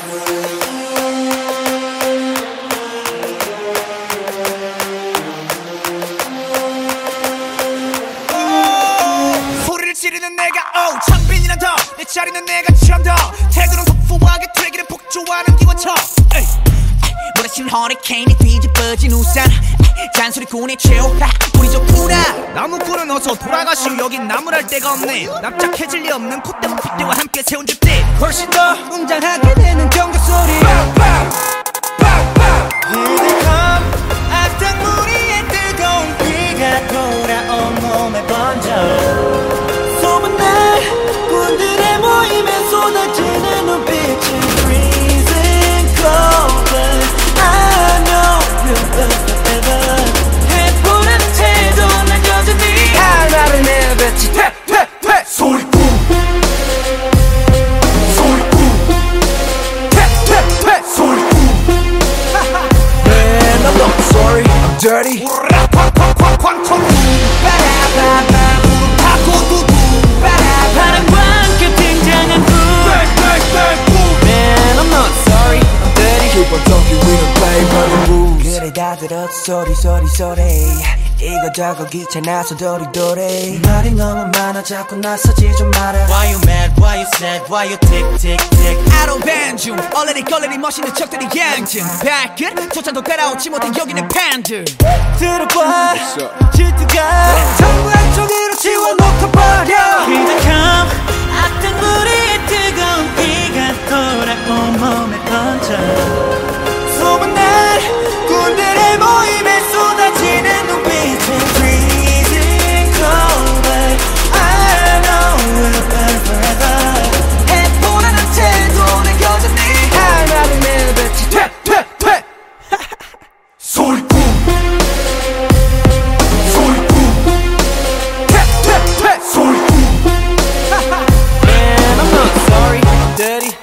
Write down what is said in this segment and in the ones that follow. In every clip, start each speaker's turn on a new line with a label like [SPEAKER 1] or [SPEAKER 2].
[SPEAKER 1] 소리를 지르는 내가 창빈이란 더내 자리는 내가 참 더 태도는 폭포하게 되기를 폭주하는 기관총 몰아친 허리케인이 뒤집어진 우산 잔소리꾼의 최후 우리 좋구나 나무꾼은 어서 돌아가시오 여긴 나무랄 데가 없네 납작해질 리 없는 콧대와 핏대와 함께 세운 집들 훨씬 더 웅장하게 되는 경적 소리 악당 무리의 뜨거운 비가 돌아온 몸에 번져 소문난 군들의 모임에 쏟아지는 눈빛은 freezing cold but I know you'll forever 해보라는 태도 난 여전히 할 말을 내뱉지 퇴퇴퇴 소리꾼 소리꾼 퇴퇴퇴 소리꾼 Man I'm not sorry I'm dirty 쾅쾅쾅쾅 빠라바바 무릎하고 바람과 함께 등장한 불 Man I'm not sorry I'm dirty Keep on talking we don't play by the rules 그래 다 들었어 소리 소리 소리 이거저거 귀찮아서 도리도리 말이 너무 많아 자꾸 나서지 좀 마라 Why you mad why you sad why you tick tick tick I don't ban 중 얼레리 걸레리 멋있는 척들이 양진 발끝 조차도 따라오지 못해 여기는 팬들 들어봐 질투가 전부 한쪽으로 지워놓고 버려 기적함 악당 무리의 뜨거운 비가 돌아온 몸에 번져 소문난 군들의 모임에 쏟아지는 눈빛은 freezing cold but I know we'll burn forever 해보라는 태도는 여전히 할 말을 내뱉지 퇴퇴퇴 소리꾼 소리꾼 퇴퇴퇴 소리꾼 Man I'm not sorry I'm dirty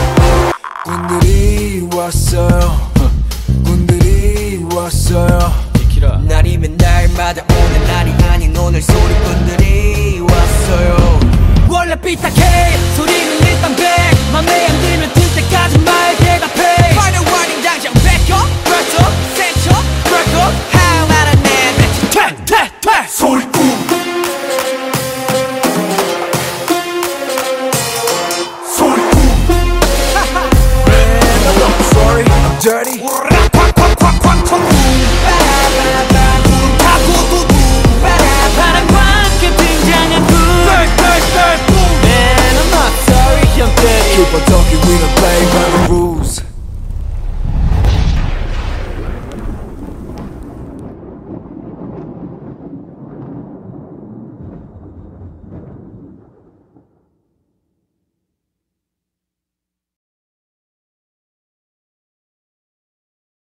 [SPEAKER 1] 군들이 왔어요 군들이 왔어요 날이면 날마다 오는 날이 아닌 오늘 소리꾼들이 왔어요 원래 삐딱해 소리는 일단 백 맘에 안 들면 들 때까지 말 대답해 Final warning 당장 back up breath up set up break up 할 말은 내뱉지 퇴퇴퇴 소리꾼 소리꾼 Man I'm not sorry I'm dirty 바람과 함께 등장한 불 Man I'm not sorry I'm dirty Keep on talking we don't play by the rules